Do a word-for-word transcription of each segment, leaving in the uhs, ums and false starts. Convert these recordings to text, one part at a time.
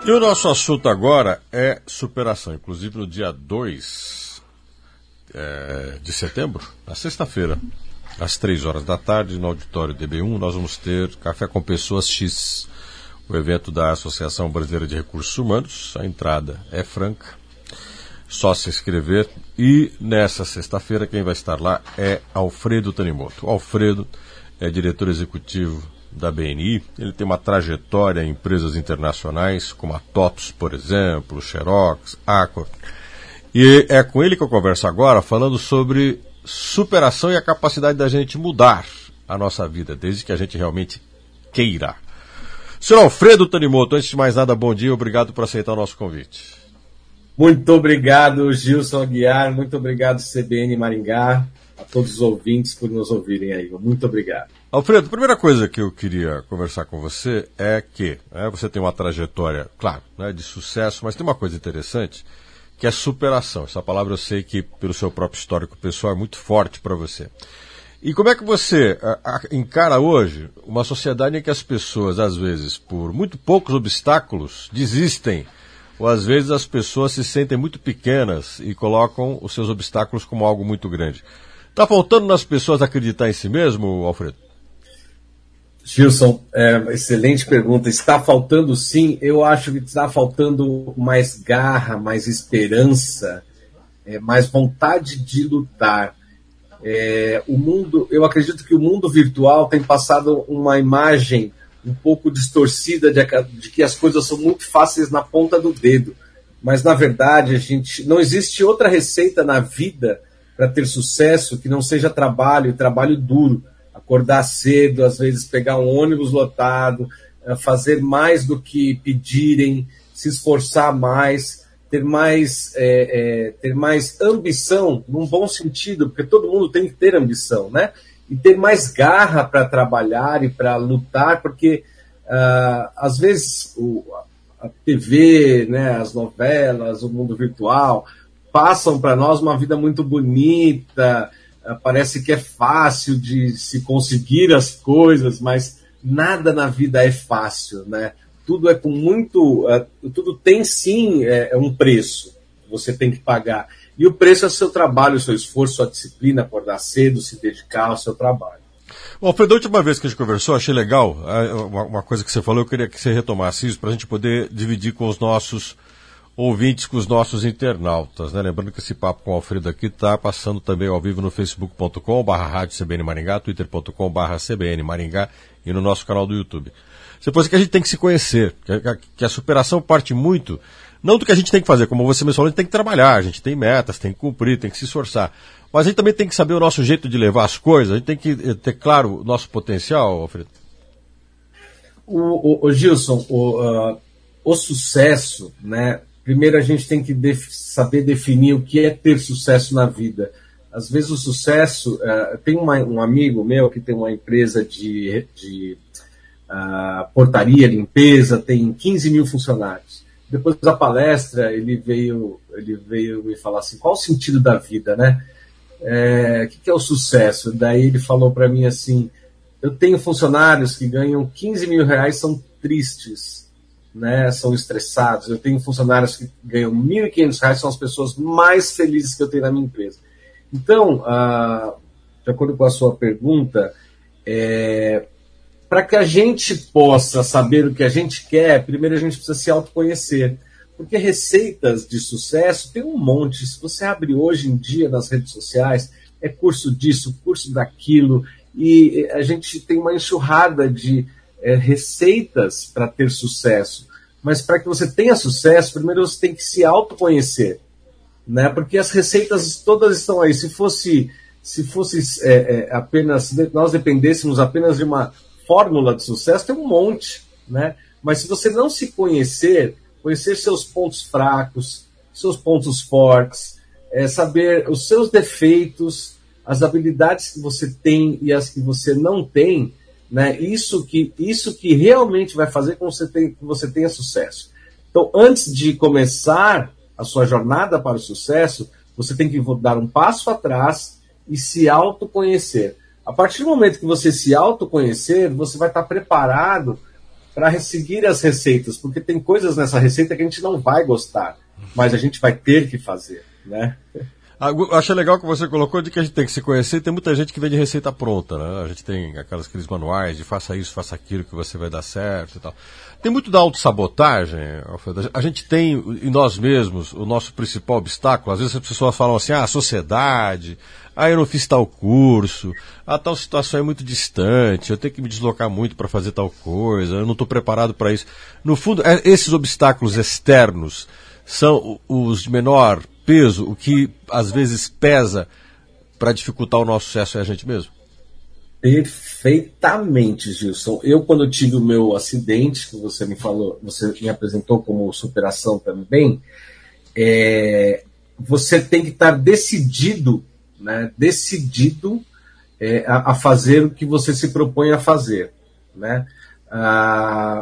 E o nosso assunto agora é superação. Inclusive no dia dois é, de setembro, na sexta-feira, às três horas da tarde, no auditório D B um, nós vamos ter Café com Pessoas X, o evento da Associação Brasileira de Recursos Humanos. A entrada é franca, só se inscrever. E nessa sexta-feira quem vai estar lá é Alfredo Tanimoto. O Alfredo é diretor executivo da B N I, ele tem uma trajetória em empresas internacionais, como a TOTOS, por exemplo, Xerox, Accor. E é com ele que eu converso agora, falando sobre superação e a capacidade da gente mudar a nossa vida, desde que a gente realmente queira. Senhor Alfredo Tanimoto, antes de mais nada, bom dia, obrigado por aceitar o nosso convite. Muito obrigado, Gilson Aguiar, muito obrigado, C B N Maringá, a todos os ouvintes por nos ouvirem aí. Muito obrigado. Alfredo, a primeira coisa que eu queria conversar com você é que né, você tem uma trajetória, claro, né, de sucesso, mas tem uma coisa interessante, que é superação. Essa palavra eu sei que, pelo seu próprio histórico pessoal, é muito forte para você. E como é que você a, a, encara hoje uma sociedade em que as pessoas, às vezes, por muito poucos obstáculos, desistem, ou às vezes as pessoas se sentem muito pequenas e colocam os seus obstáculos como algo muito grande? Está faltando nas pessoas acreditar em si mesmo, Alfredo? Gilson, é, excelente pergunta. Está faltando sim, eu acho que está faltando mais garra, mais esperança, é, mais vontade de lutar. É, o mundo, eu acredito que o mundo virtual tem passado uma imagem um pouco distorcida de, de que as coisas são muito fáceis na ponta do dedo. Mas, na verdade, a gente, não existe outra receita na vida para ter sucesso que não seja trabalho, e trabalho duro. Acordar cedo, às vezes pegar um ônibus lotado, fazer mais do que pedirem, se esforçar mais, ter mais, é, é, ter mais ambição, num bom sentido, porque todo mundo tem que ter ambição, né? E ter mais garra para trabalhar e para lutar, porque uh, às vezes o, a T V, né, as novelas, o mundo virtual, passam para nós uma vida muito bonita, parece que é fácil de se conseguir as coisas, mas nada na vida é fácil, né? Tudo é com muito... Uh, tudo tem, sim, é, é um preço que você tem que pagar. E o preço é o seu trabalho, o seu esforço, sua disciplina, acordar cedo, se dedicar ao seu trabalho. Bom, Alfredo, a última vez que a gente conversou, achei legal uma, uma coisa que você falou, eu queria que você retomasse isso para a gente poder dividir com os nossos ouvintes, com os nossos internautas, né? Lembrando que esse papo com o Alfredo aqui está passando também ao vivo no facebook ponto com barra rádio C B N Maringá, twitter ponto com barra C B N Maringá e no nosso canal do YouTube. Você pode dizer que a gente tem que se conhecer, que a, que a superação parte muito, não do que a gente tem que fazer, como você mencionou, a gente tem que trabalhar, a gente tem metas, tem que cumprir, tem que se esforçar. Mas a gente também tem que saber o nosso jeito de levar as coisas, a gente tem que ter claro o nosso potencial, Alfredo. O, o, o Gilson, o, uh, o sucesso, né? Primeiro a gente tem que def- saber definir o que é ter sucesso na vida. Às vezes o sucesso... Uh, tem uma, um amigo meu que tem uma empresa de, de uh, portaria, limpeza, tem quinze mil funcionários. Depois da palestra ele veio, ele veio me falar assim, qual o sentido da vida, né? É, o que, que é o sucesso? Daí ele falou para mim assim, eu tenho funcionários que ganham quinze mil reais, são tristes, né, são estressados. Eu tenho funcionários que ganham mil e quinhentos reais, são as pessoas mais felizes que eu tenho na minha empresa. Então, ah, de acordo com a sua pergunta, é, para que a gente possa saber o que a gente quer, primeiro a gente precisa se autoconhecer. Porque receitas de sucesso tem um monte. Se você abre hoje em dia nas redes sociais, é curso disso, curso daquilo, e a gente tem uma enxurrada de é, receitas para ter sucesso. Mas para que você tenha sucesso, primeiro você tem que se autoconhecer, né? Porque as receitas todas estão aí. Se fosse, se fosse é, é, apenas, se nós dependêssemos apenas de uma fórmula de sucesso, tem um monte, né? Mas se você não se conhecer, conhecer seus pontos fracos, seus pontos fortes, é, saber os seus defeitos, as habilidades que você tem e as que você não tem, né? Isso que, isso que realmente vai fazer com que você tenha, que você tenha sucesso. Então, antes de começar a sua jornada para o sucesso, você tem que dar um passo atrás e se autoconhecer. A partir do momento que você se autoconhecer, você vai estar preparado para seguir as receitas, porque tem coisas nessa receita que a gente não vai gostar, mas a gente vai ter que fazer, né? Achei legal que você colocou de que a gente tem que se conhecer. Tem muita gente que vende receita pronta, né? A gente tem aquelas, aqueles manuais de faça isso, faça aquilo que você vai dar certo e tal. Tem muito da autossabotagem, Alfredo. A gente tem em nós mesmos o nosso principal obstáculo. Às vezes as pessoas falam assim, ah, a sociedade, ah, eu não fiz tal curso, ah, tal situação é muito distante, eu tenho que me deslocar muito para fazer tal coisa, eu não estou preparado para isso. No fundo, esses obstáculos externos são os de menor peso, o que às vezes pesa para dificultar o nosso sucesso é a gente mesmo? Perfeitamente, Gilson. Eu, quando eu tive o meu acidente, que você me falou, você me apresentou como superação também, é, você tem que estar decidido, né, decidido é, a, a fazer o que você se propõe a fazer, né? A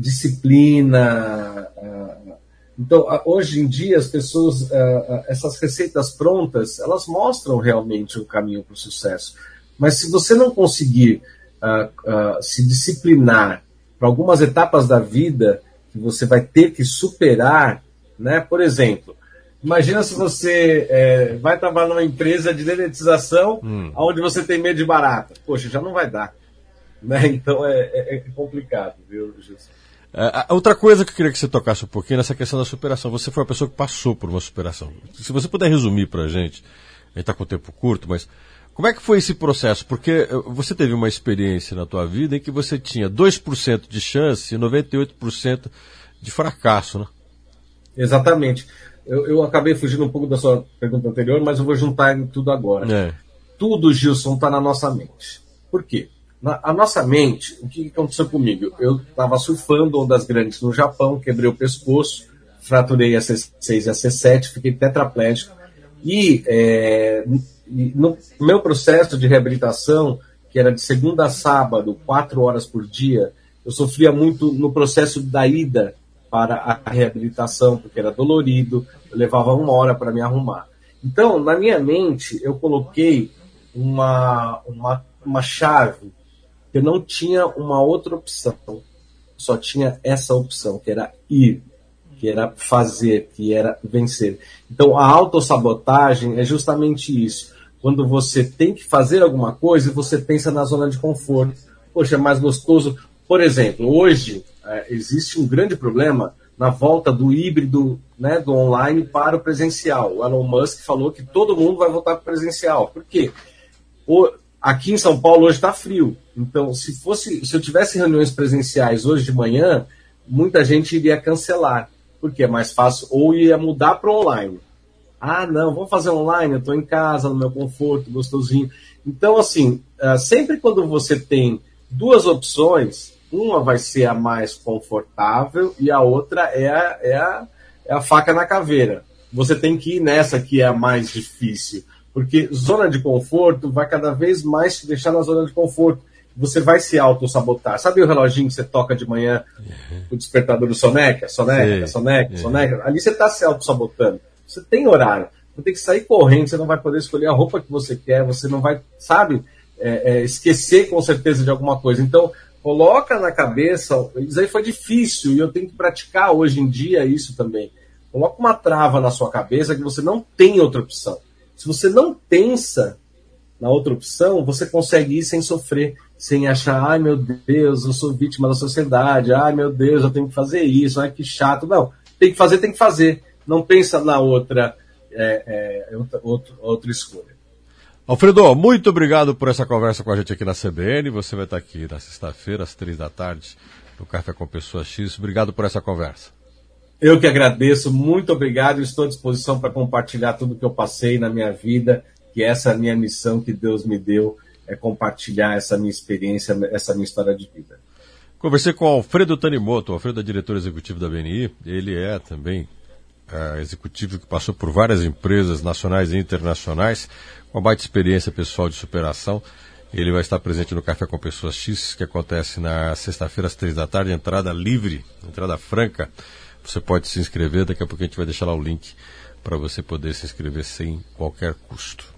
disciplina. A, Então, hoje em dia, as pessoas, essas receitas prontas, elas mostram realmente um caminho para o sucesso. Mas se você não conseguir uh, uh, se disciplinar para algumas etapas da vida que você vai ter que superar, né? Por exemplo, imagina se você é, vai trabalhar numa empresa de dedetização hum. onde você tem medo de barata. Poxa, já não vai dar. Né? Então, é, é, é complicado, viu, Gilson? Uh, outra coisa que eu queria que você tocasse um pouquinho nessa questão da superação. Você foi uma pessoa que passou por uma superação. Se você puder resumir pra gente, a gente está com o tempo curto, mas como é que foi esse processo? Porque você teve uma experiência na tua vida em que você tinha dois por cento de chance e noventa e oito por cento de fracasso, né? Exatamente. Eu, eu acabei fugindo um pouco da sua pergunta anterior, mas eu vou juntar tudo agora. É. Tudo, Gilson, está na nossa mente. Por quê? Na, a nossa mente, o que aconteceu comigo? Eu estava surfando ondas grandes no Japão, quebrei o pescoço, fraturei a C seis e a C sete, fiquei tetraplégico. E, é, e no meu processo de reabilitação, que era de segunda a sábado, quatro horas por dia, eu sofria muito no processo da ida para a reabilitação, porque era dolorido, eu levava uma hora para me arrumar. Então, na minha mente, eu coloquei uma, uma, uma chave. Eu não tinha uma outra opção, só tinha essa opção, que era ir, que era fazer, que era vencer. Então, a autossabotagem é justamente isso. Quando você tem que fazer alguma coisa, você pensa na zona de conforto. Poxa, é mais gostoso. Por exemplo, hoje é, existe um grande problema na volta do híbrido, né, do online para o presencial. O Elon Musk falou que todo mundo vai voltar para o presencial. Por quê? O, aqui em São Paulo hoje está frio. Então, se fosse, se eu tivesse reuniões presenciais hoje de manhã, muita gente iria cancelar, porque é mais fácil, ou ia mudar para online. Ah, não, vamos fazer online, eu estou em casa, no meu conforto, gostosinho. Então, assim, sempre quando você tem duas opções, uma vai ser a mais confortável e a outra é a, é a, é a faca na caveira. Você tem que ir nessa que é a mais difícil, porque zona de conforto vai cada vez mais te deixar na zona de conforto. Você vai se auto-sabotar. Sabe o reloginho que você toca de manhã, uhum. o despertador do soneca, soneca, Sim. soneca, uhum. soneca? Ali você está se auto-sabotando. Você tem horário. Você tem que sair correndo, você não vai poder escolher a roupa que você quer, você não vai, sabe, é, é, esquecer com certeza de alguma coisa. Então, coloca na cabeça, isso aí foi difícil, e eu tenho que praticar hoje em dia isso também. Coloca uma trava na sua cabeça que você não tem outra opção. Se você não pensa na outra opção, você consegue ir sem sofrer, sem achar, ai meu Deus, eu sou vítima da sociedade, ai meu Deus, eu tenho que fazer isso, ai que chato. Não, tem que fazer, tem que fazer. Não pensa na outra, é, é, outra, outra, outra escolha. Alfredo, muito obrigado por essa conversa com a gente aqui na C B N. Você vai estar aqui na sexta-feira, às três da tarde, no Café com Pessoa X. Obrigado por essa conversa. Eu que agradeço, muito obrigado. Estou à disposição para compartilhar tudo que eu passei na minha vida, que essa é a minha missão que Deus me deu, é compartilhar essa minha experiência, essa minha história de vida. Conversei com o Alfredo Tanimoto. O Alfredo é diretor executivo da B N I. Ele é também é, executivo que passou por várias empresas nacionais e internacionais, com uma baita experiência pessoal de superação. Ele vai estar presente no Café com Pessoas X, que acontece na sexta-feira às três da tarde, entrada livre, entrada franca. Você pode se inscrever, daqui a pouco a gente vai deixar lá o link para você poder se inscrever sem qualquer custo.